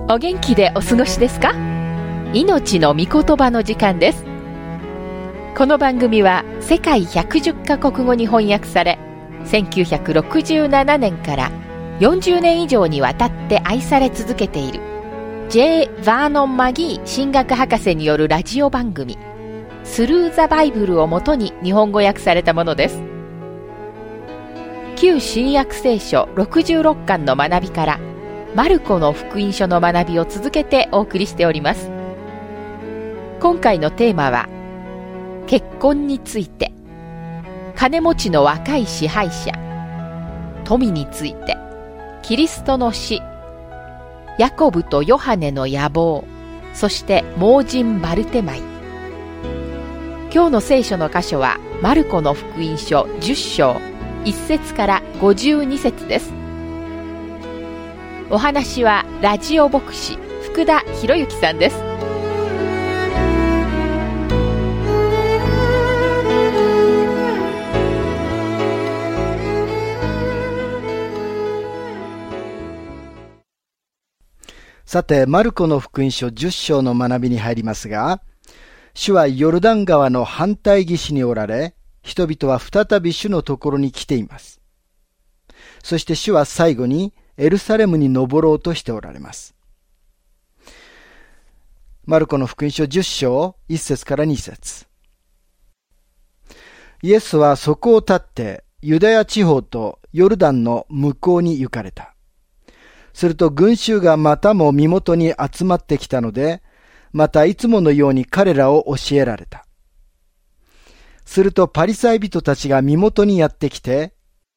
お元気でお過ごしですか？命の御言葉の時間です。この番組は世界110カ国語に翻訳され、1967年から40年以上にわたって愛され続けている J. バーノン・マギー神学博士によるラジオ番組スルー・ザ・バイブルをもとに日本語訳されたものです。旧新約聖書66巻の学びからマルコの福音書の学びを続けてお送りしております。今回のテーマは結婚について、金持ちの若い支配者、富について、キリストの死、ヤコブとヨハネの野望、そして盲人バルテマイ。今日の聖書の箇所はマルコの福音書10章1節から52節です。お話はラジオ牧師福田博之さんです。 さて、マルコの福音書10章の学びに入りますが、主はヨルダン川の反対岸におられ、人々は再び主のところに来ています。そして主は最後にエルサレムに登ろうとしておられます。マルコの福音書10章1節から2節。イエスはそこを立ってユダヤ地方とヨルダンの向こうに行かれた。すると群衆がまたも身元に集まってきたので、またいつものように彼らを教えられた。するとパリサイ人たちが身元にやってきて、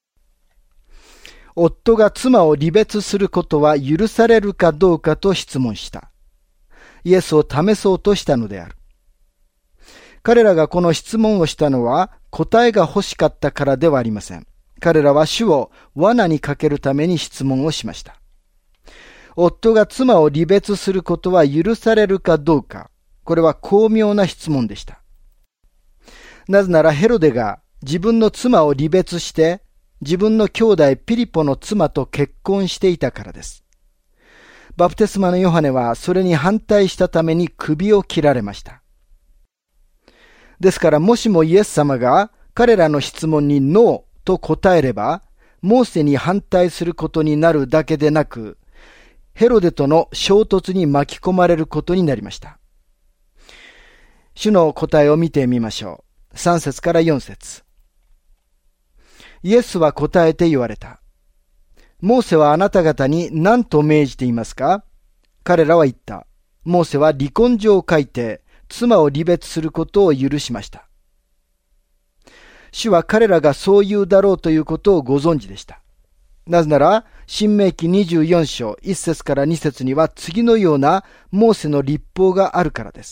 夫が妻を離別することは許されるかどうかと質問した。イエスを試そうとしたのである。彼らがこの質問をしたのは答えが欲しかったからではありません。彼らは主を罠にかけるために質問をしました。夫が妻を離別することは許されるかどうか、これは巧妙な質問でした。なぜならヘロデが自分の妻を離別して自分の兄弟ピリポの妻と結婚していたからです。バプテスマのヨハネはそれに反対したために首を切られました。ですからもしもイエス様が彼らの質問にノーと答えれば、モーセに反対することになるだけでなく、ヘロデとの衝突に巻き込まれることになりました。主の答えを見てみましょう。3節から4節。イエスは答えて言われた。モーセはあなた方に何と命じていますか？彼らは言った。モーセは離婚状を書いて妻を離別することを許しました。主は彼らがそう言うだろうということをご存知でした。なぜなら、申命記24章1節から2節には次のようなモーセの律法があるからです。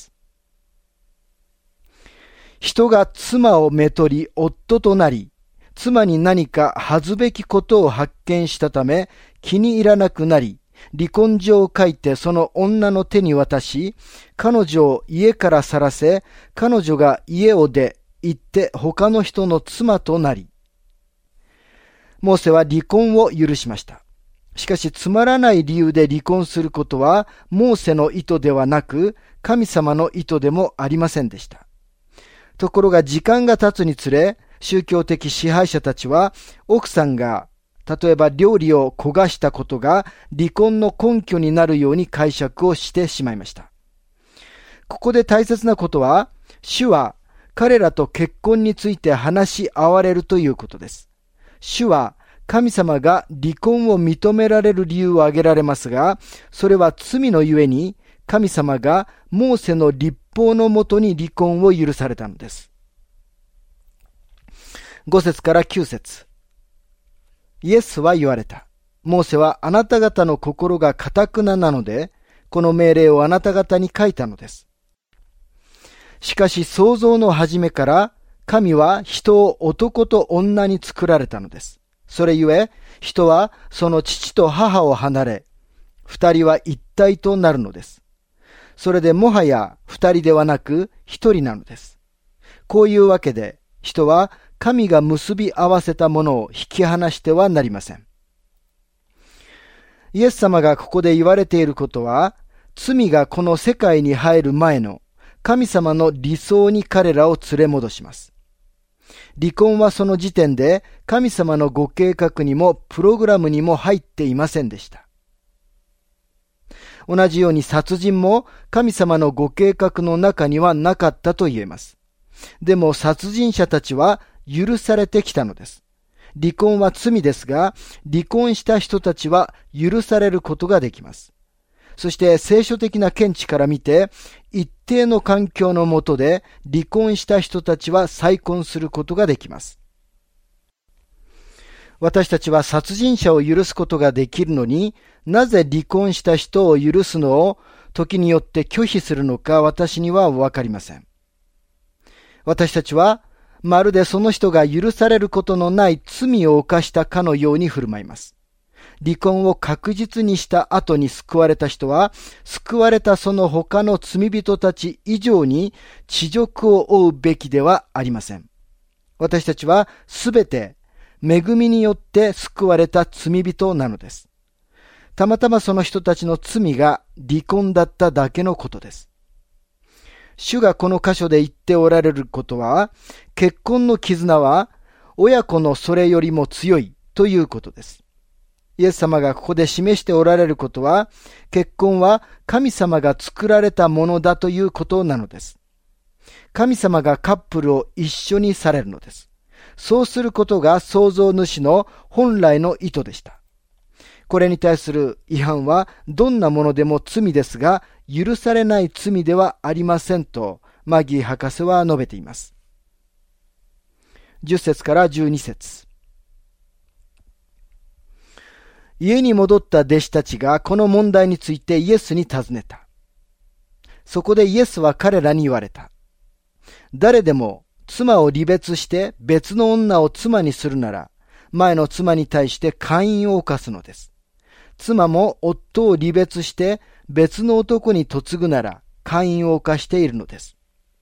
人が妻をめとり夫となり、妻に何か恥ずべきことを発見したため気に入らなくなり、離婚状を書いてその女の手に渡し、彼女を家から去らせ、彼女が家を出、行って他の人の妻となり。モーセは離婚を許しました。しかしつまらない理由で離婚することはモーセの意図ではなく神様の意図でもありませんでした。ところが時間が経つにつれ、宗教的支配者たちは奥さんが例えば料理を焦がしたことが離婚の根拠になるように解釈をしてしまいました。ここで大切なことは、主は彼らと結婚について話し合われるということです。主は神様が離婚を認められる理由を挙げられますが、それは罪のゆえに神様がモーセの律法のもとに離婚を許されたのです。5節から9節。イエスは言われた。モーセはあなた方の心が堅ななので、この命令をあなた方に書いたのです。しかし創造の初めから神は人を男と女に作られたのです。それゆえ人はその父と母を離れ、二人は一体となるのです。それでもはや二人ではなく一人なのです。こういうわけで人は神が結び合わせたものを引き離してはなりません。 イエス様がここで言われていることは、罪がこの世界に入る前の神様の理想に彼らを連れ戻します。離婚はその時点で神様のご計画にもプログラムにも入っていませんでした。同じように殺人も神様のご計画の中にはなかったと言えます。でも殺人者たちは許されてきたのです。離婚は罪ですが、離婚した人たちは許されることができます。そして聖書的な見地から見て、一定の環境の下で離婚した人たちは再婚することができます。私たちは殺人者を許すことができるのに、なぜ離婚した人を許すのを時によって拒否するのか私にはわかりません。私たちはまるでその人が許されることのない罪を犯したかのように振る舞います。離婚を確実にした後に救われた人は、救われたその他の罪人たち以上に恥辱を負うべきではありません。私たちはすべて恵みによって救われた罪人なのです。たまたまその人たちの罪が離婚だっただけのことです。主がこの箇所で言っておられることは、結婚の絆は親子のそれよりも強いということです。イエス様がここで示しておられることは、結婚は神様が作られたものだということなのです。神様がカップルを一緒にされるのです。そうすることが創造主の本来の意図でした。これに対する違反はどんなものでも罪ですが、許されない罪ではありませんとマギー博士は述べています。10節から12節。家に戻った弟子たちがこの問題についてイエスに尋ねた。そこでイエスは彼らに言われた。誰でも妻を離別して別の女を妻にするなら、前の妻に対して姦淫を犯すのです。妻も夫を離別して別の男に嫁ぐなら姦淫を犯しているのです。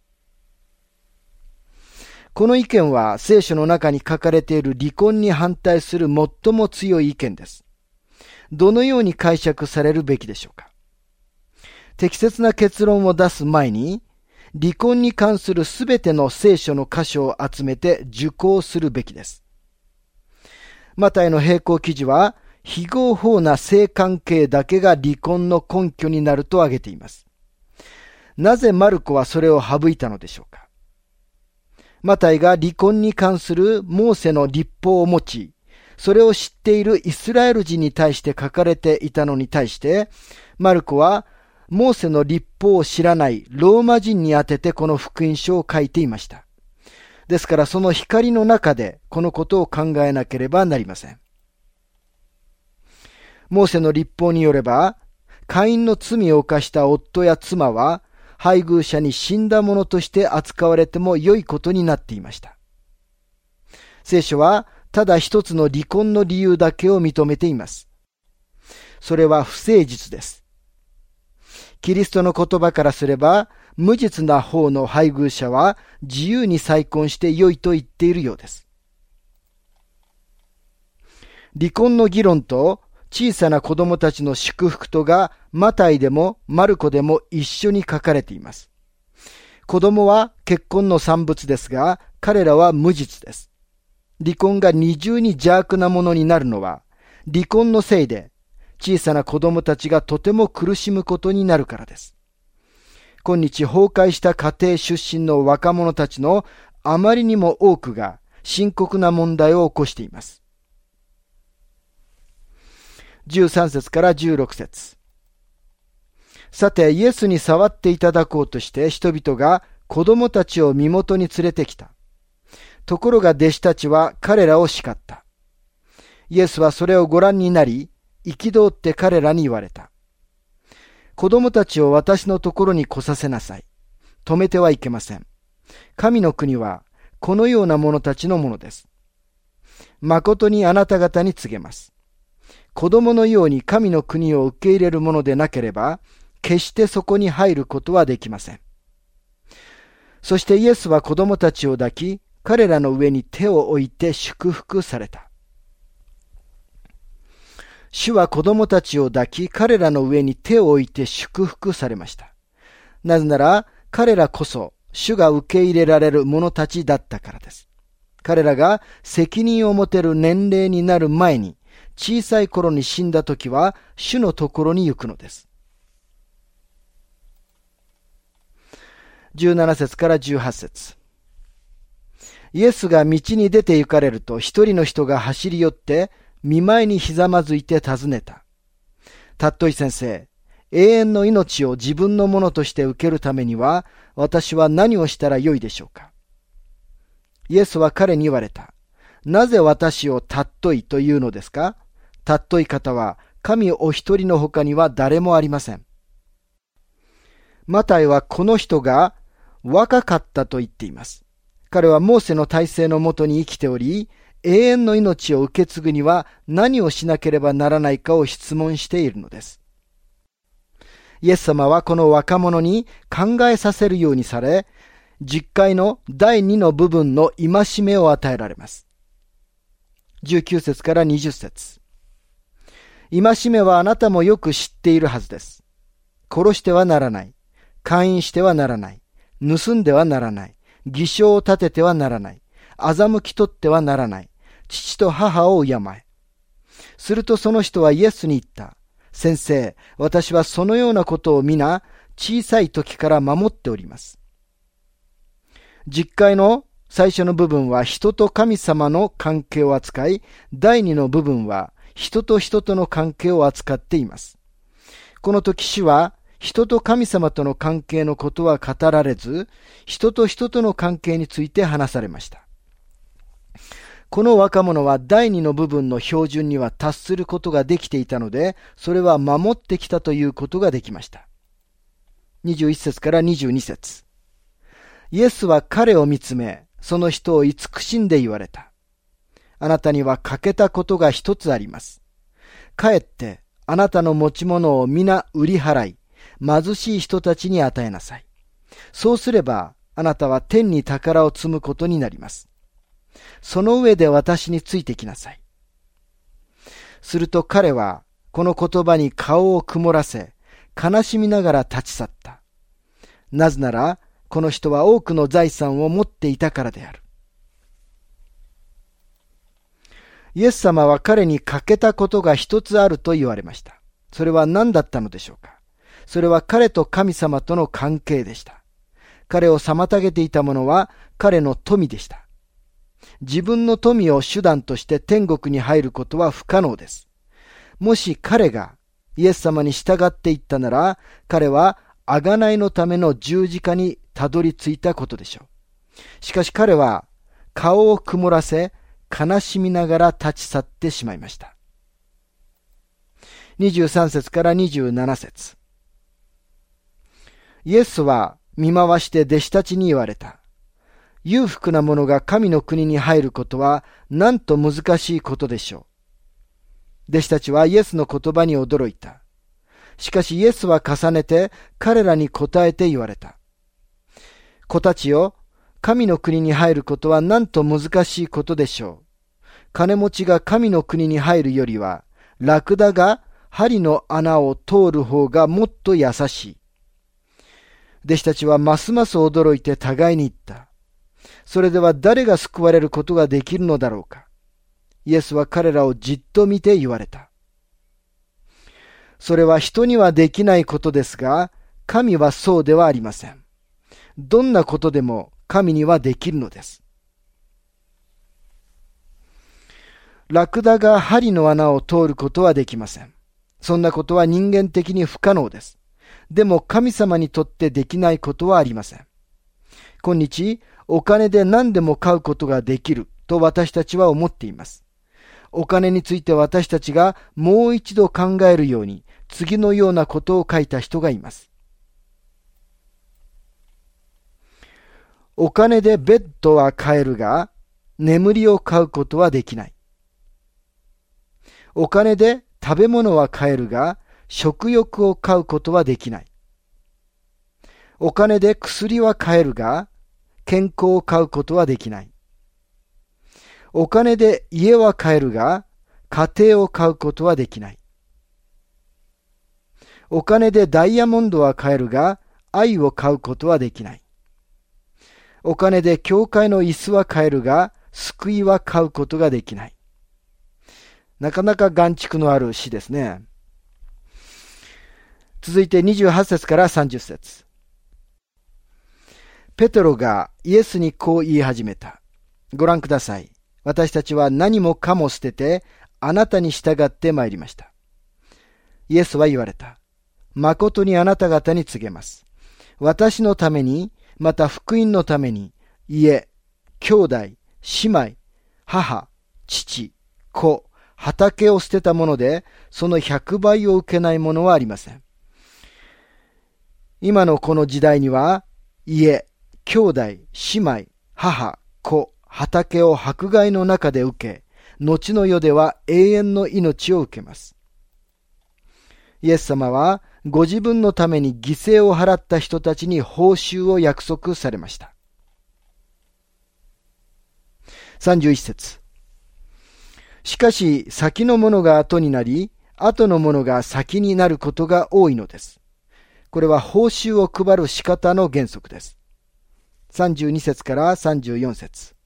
この意見は聖書の中に書かれている離婚に反対する最も強い意見です。どのように解釈されるべきでしょうか。適切な結論を出す前に、離婚に関するすべての聖書の箇所を集めて受講するべきです。マタイの並行記事は、非合法な性関係だけが離婚の根拠になると挙げています。なぜマルコはそれを省いたのでしょうか。マタイが離婚に関するモーセの律法を持ち、それを知っているイスラエル人に対して書かれていたのに対して、マルコはモーセの律法を知らないローマ人に宛ててこの福音書を書いていました。ですからその光の中でこのことを考えなければなりません。モーセの律法によれば、姦淫の罪を犯した夫や妻は、配偶者に死んだ者として扱われても良いことになっていました。聖書は、ただ一つの離婚の理由だけを認めています。それは不誠実です。キリストの言葉からすれば、無実な方の配偶者は自由に再婚して良いと言っているようです。離婚の議論と小さな子供たちの祝福とがマタイでもマルコでも一緒に書かれています。子供は結婚の産物ですが、彼らは無実です。離婚が二重に邪悪なものになるのは、離婚のせいで小さな子供たちがとても苦しむことになるからです。今日崩壊した家庭出身の若者たちのあまりにも多くが深刻な問題を起こしています。13節から16節。さて、イエスに触っていただこうとして人々が子供たちを身元に連れてきた。ところが弟子たちは彼らを叱った。イエスはそれをご覧になり、憤って彼らに言われた。子供たちを私のところに来させなさい。止めてはいけません。神の国はこのような者たちのものです。誠にあなた方に告げます。子供のように神の国を受け入れるものでなければ、決してそこに入ることはできません。そしてイエスは子供たちを抱き、彼らの上に手を置いて祝福された。 主は子供たちを抱き、彼らの上に手を置いて祝福されました。なぜなら、彼らこそ主が受け入れられる者たちだったからです。彼らが責任を持てる年齢になる前に、小さい頃に死んだ時は、主のところに行くのです。17節から18節。イエスが道に出て行かれると、一人の人が走り寄って、見舞いにひざまずいて尋ねた。たっとい先生、永遠の命を自分のものとして受けるためには、私は何をしたらよいでしょうか。イエスは彼に言われた。なぜ私をたっといというのですか。たっとい方は、神お一人の他には誰もありません。マタイはこの人が若かったと言っています。彼はモーセの体制のもとに生きており、永遠の命を受け継ぐには何をしなければならないかを質問しているのです。イエス様はこの若者に考えさせるようにされ、十戒の第2の部分の戒めを与えられます。19節から20節。戒めはあなたもよく知っているはずです。殺してはならない。姦淫してはならない。盗んではならない。偽証を立ててはならない。欺き取ってはならない。父と母を敬え。するとその人はイエスに言った。先生、私はそのようなことを皆小さい時から守っております。十戒の最初の部分は人と神様の関係を扱い、第二の部分は人と人との関係を扱っています。この時主は人と神様との関係のことは語られず、人と人との関係について話されました。この若者は第二の部分の標準には達することができていたので、それは守ってきたということができました。21節から22節。イエスは彼を見つめ、その人を慈しんで言われた。あなたには欠けたことが一つあります。帰ってあなたの持ち物を皆売り払い、貧しい人たちに与えなさい。そうすればあなたは天に宝を積むことになります。その上で私についてきなさい。すると彼はこの言葉に顔を曇らせ、悲しみながら立ち去った。なぜならこの人は多くの財産を持っていたからである。イエス様は彼に欠けたことが一つあると言われました。それは何だったのでしょうか。それは彼と神様との関係でした。彼を妨げていたものは彼の富でした。自分の富を手段として天国に入ることは不可能です。もし彼がイエス様に従っていったなら、彼は贖いのための十字架にたどり着いたことでしょう。しかし彼は顔を曇らせ、悲しみながら立ち去ってしまいました。23節から27節。イエスは見回して弟子たちに言われた。裕福な者が神の国に入ることはなんと難しいことでしょう。弟子たちはイエスの言葉に驚いた。しかしイエスは重ねて彼らに答えて言われた。子たちよ、神の国に入ることはなんと難しいことでしょう。金持ちが神の国に入るよりは、ラクダが針の穴を通る方がもっと優しい。弟子たちはますます驚いて互いに言った。それでは誰が救われることができるのだろうか。イエスは彼らをじっと見て言われた。それは人にはできないことですが、神はそうではありません。どんなことでも神にはできるのです。ラクダが針の穴を通ることはできません。そんなことは人間的に不可能です。でも神様にとってできないことはありません。今日、お金で何でも買うことができると私たちは思っています。お金について私たちがもう一度考えるように、次のようなことを書いた人がいます。お金でベッドは買えるが、眠りを買うことはできない。お金で食べ物は買えるが、食欲を買うことはできない。お金で薬は買えるが、健康を買うことはできない。お金で家は買えるが、家庭を買うことはできない。 お金でダイヤモンドは買えるが、愛を買うことはできない。お金で教会の椅子は買えるが、救いは買うことができない。なかなか眼蓄のある詩ですね。続いて28節から30節。ペテロがイエスにこう言い始めた。ご覧ください。私たちは何もかも捨てて、あなたに従って参りました。イエスは言われた。誠にあなた方に告げます。私のために、また福音のために、家、兄弟、姉妹、母、父、子、畑を捨てたもので、その100倍を受けないものはありません。今のこの時代には、家、兄弟、姉妹、母、子、畑を迫害の中で受け、後の世では永遠の命を受けます。イエス様は、ご自分のために犠牲を払った人たちに報酬を約束されました。31節。しかし、先のものが後になり、後のものが先になることが多いのです。これは報酬を配る仕方の原則です。32節から34節。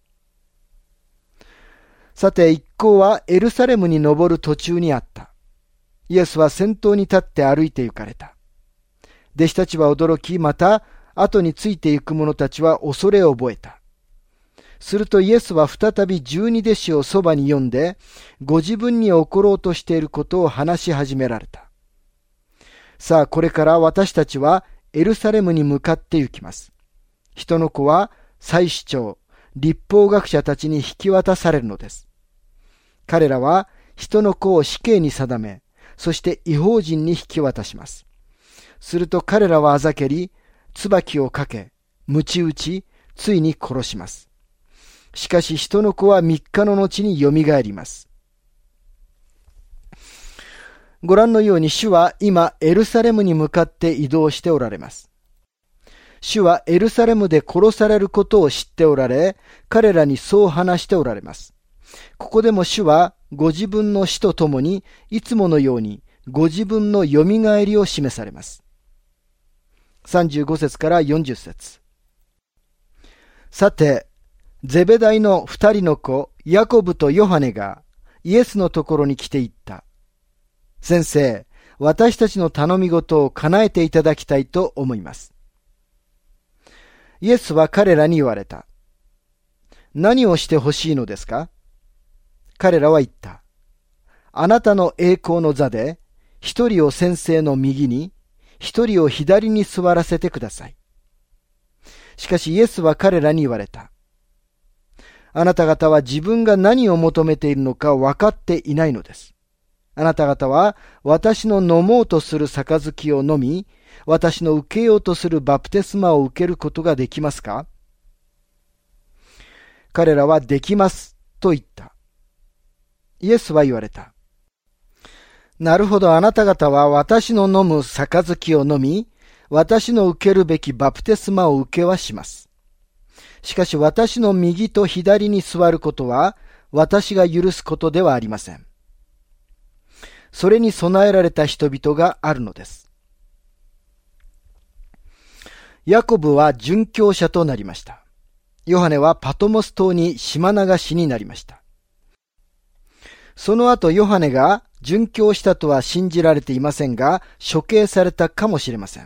さて、一行はエルサレムに登る途中にあった。イエスは先頭に立って歩いて行かれた。弟子たちは驚き、また後について行く者たちは恐れを覚えた。するとイエスは再び12弟子をそばに呼んで、ご自分に起ころうとしていることを話し始められた。さあ、これから私たちはエルサレムに向かって行きます。人の子は祭司長、律法学者たちに引き渡されるのです。彼らは人の子を死刑に定め、そして異邦人に引き渡します。すると彼らはあざけり、椿をかけ、鞭打ち、ついに殺します。しかし人の子は3日の後によみがえります。ご覧のように主は今エルサレムに向かって移動しておられます。主はエルサレムで殺されることを知っておられ、彼らにそう話しておられます。ここでも主はご自分の死とともにいつものようにご自分のよみがえりを示されます。35節から40節。さて、ゼベダイの2人の子、ヤコブとヨハネがイエスのところに来て言った。先生、私たちの頼み事を叶えていただきたいと思います。イエスは彼らに言われた。何をしてほしいのですか？彼らは言った。あなたの栄光の座で、一人を先生の右に、一人を左に座らせてください。しかしイエスは彼らに言われた。あなた方は自分が何を求めているのか分かっていないのです。あなた方は私の飲もうとする杯を飲み、私の受けようとするバプテスマを受けることができますか？彼らはできますと言った。イエスは言われた。なるほど、あなた方は私の飲む杯を飲み、私の受けるべきバプテスマを受けはします。しかし私の右と左に座ることは、私が許すことではありません。それに備えられた人々があるのです。ヤコブは殉教者となりました。ヨハネはパトモス島に島流しになりました。その後ヨハネが殉教したとは信じられていませんが、処刑されたかもしれません。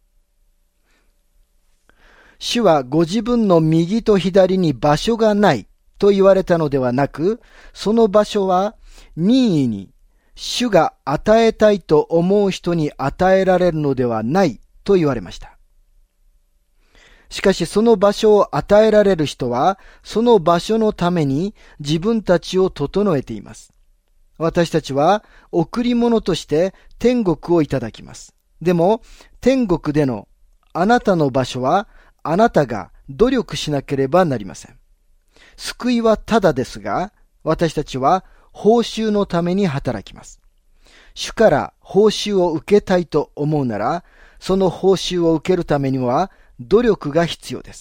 主はご自分の右と左に場所がないと言われたのではなく、その場所は任意に主が与えたいと思う人に与えられるのではないと言われました。しかしその場所を与えられる人は、その場所のために自分たちを整えています。私たちは贈り物として天国をいただきます。でも天国でのあなたの場所はあなたが努力しなければなりません。救いはただですが、私たちは報酬のために働きます。主から報酬を受けたいと思うなら、その報酬を受けるためには努力が必要です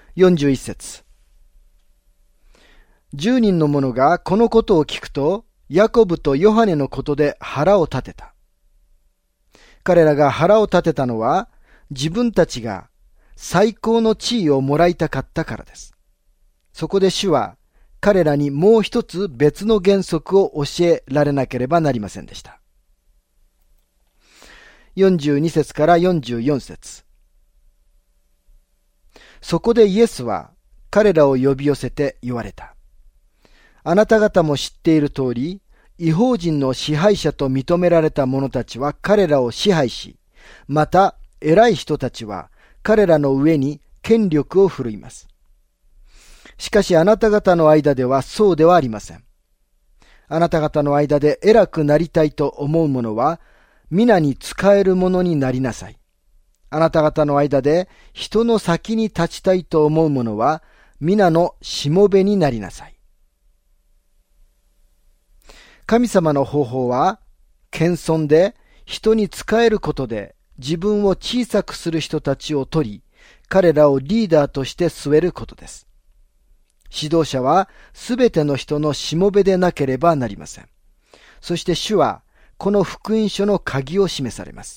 。41節。10人の者がこのことを聞くと、 ヤコブとヨハネのことで腹を立てた。彼らが腹を立てたのは、自分たちが最高の地位をもらいたかったからです。そこで主は彼らにもう一つ別の原則を教えられなければなりませんでした。42節から44節。そこでイエスは彼らを呼び寄せて言われた。あなた方も知っている通り、異邦人の支配者と認められた者たちは彼らを支配し、また偉い人たちは彼らの上に権力を振るいます。しかしあなた方の間ではそうではありません。あなた方の間で偉くなりたいと思う者は、皆に仕える者になりなさい。あなた方の間で人の先に立ちたいと思う者は、皆のしもべになりなさい。神様の方法は、謙遜で人に仕えることで自分を小さくする人たちを取り、彼らをリーダーとして据えることです。指導者はすべての人のしもべでなければなりません。そして主はこの福音書の鍵を示されます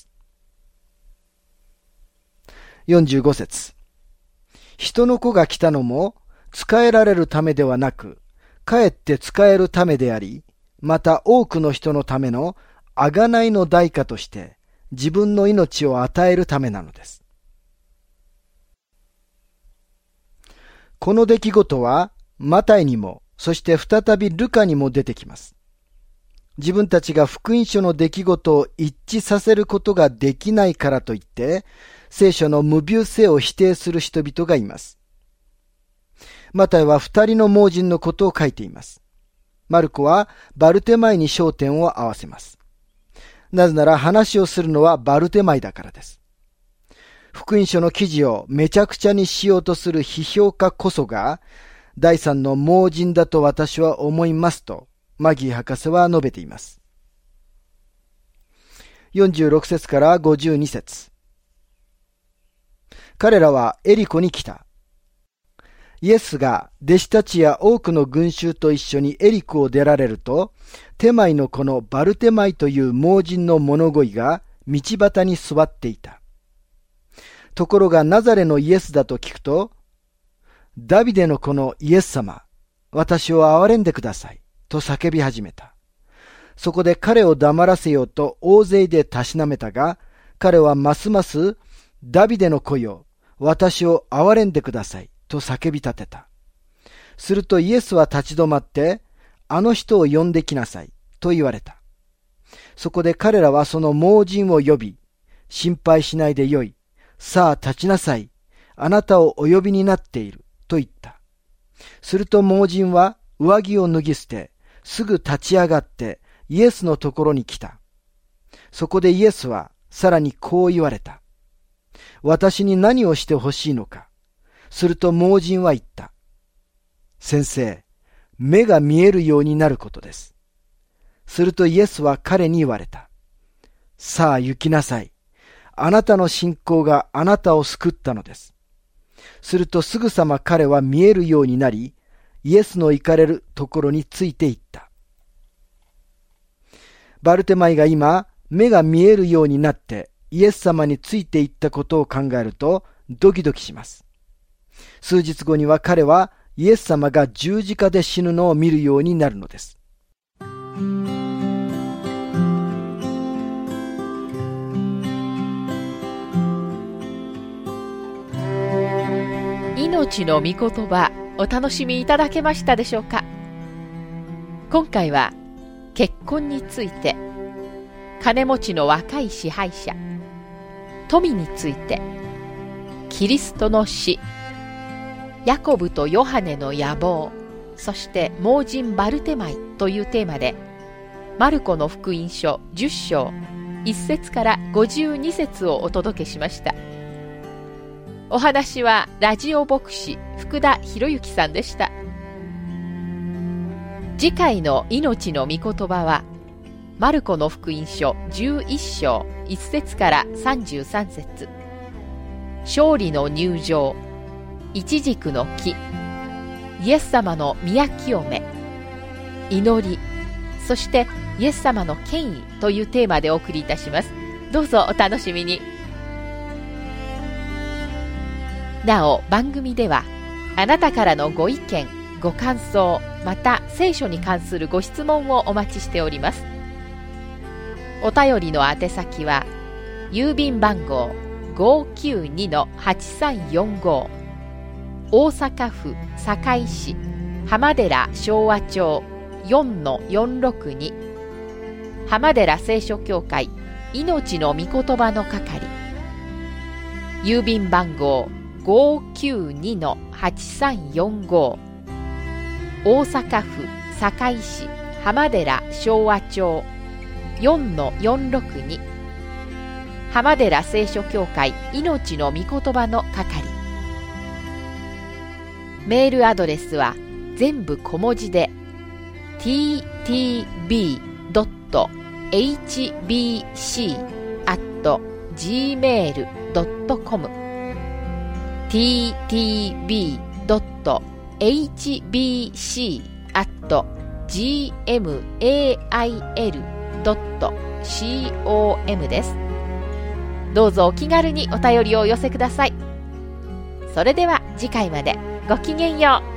。45節。人の子が来たのも仕えられるためではなく、かえって仕えるためであり、また多くの人のための贖いの代価として自分の命を与えるためなのです。この出来事はマタイにも、そして再びルカにも出てきます。自分たちが福音書の出来事を一致させることができないからといって、聖書の無謬性を否定する人々がいます。マタイは2人の盲人のことを書いています。マルコはバルテマイに焦点を合わせます。なぜなら話をするのはバルテマイだからです。福音書の記事をめちゃくちゃにしようとする批評家こそが第三の盲人だと私は思いますとマギー博士は述べています。46節から52節。彼らはエリコに来た。イエスが弟子たちや多くの群衆と一緒にエリコを出られると、テマイの子のバルテマイという盲人の物乞いが道端に座っていた。ところがナザレのイエスだと聞くと、ダビデの子のイエス様、私を憐れんでください、と叫び始めた。そこで彼を黙らせようと大勢でたしなめたが、彼はますますダビデの子よ、私を憐れんでください、と叫び立てた。するとイエスは立ち止まって、あの人を呼んできなさい、と言われた。そこで彼らはその盲人を呼び、心配しないでよい。さあ立ちなさい。あなたをお呼びになっている。と言った。すると盲人は上着を脱ぎ捨て、すぐ立ち上がってイエスのところに来た。そこでイエスはさらにこう言われた。私に何をしてほしいのか。すると盲人は言った。先生、目が見えるようになることです。するとイエスは彼に言われた。さあ行きなさい。あなたの信仰があなたを救ったのです。するとすぐさま彼は見えるようになり、イエスの行かれるところについて行った。バルテマイが今、目が見えるようになってイエス様について行ったことを考えるとドキドキします。数日後には彼はイエス様が十字架で死ぬのを見るようになるのです。 命の御言葉、お楽しみいただけましたでしょうか。今回は結婚について、金持ちの若い支配者、富について、キリストの死、ヤコブとヨハネの野望、そして盲人バルテマイというテーマで、マルコの福音書10章1節から52節をお届けしました。お話はラジオ牧師福田博之さんでした。次回の命の御言葉は、マルコの福音書11章1節から33節、勝利の入場、イチジクの木、イエス様の宮清め、祈り、 そしてイエス様の権威というテーマでお送りいたします。どうぞお楽しみに。なお、番組ではあなたからのご意見、ご感想、また聖書に関するご質問をお待ちしております。お便りの宛先は郵便番号 592-8345 大阪府堺市浜寺昭和町 4-462 浜寺聖書協会命の御言葉の係、郵便番号 592-8345 大阪府堺市浜寺昭和町 4-462 浜寺聖書協会命の御言葉の係。メールアドレスは全部小文字で ttb.hbc@gmail.com ttb.hbc@gmail.com です。どうぞお気軽にお便りをお寄せください。それでは次回までごきげんよう。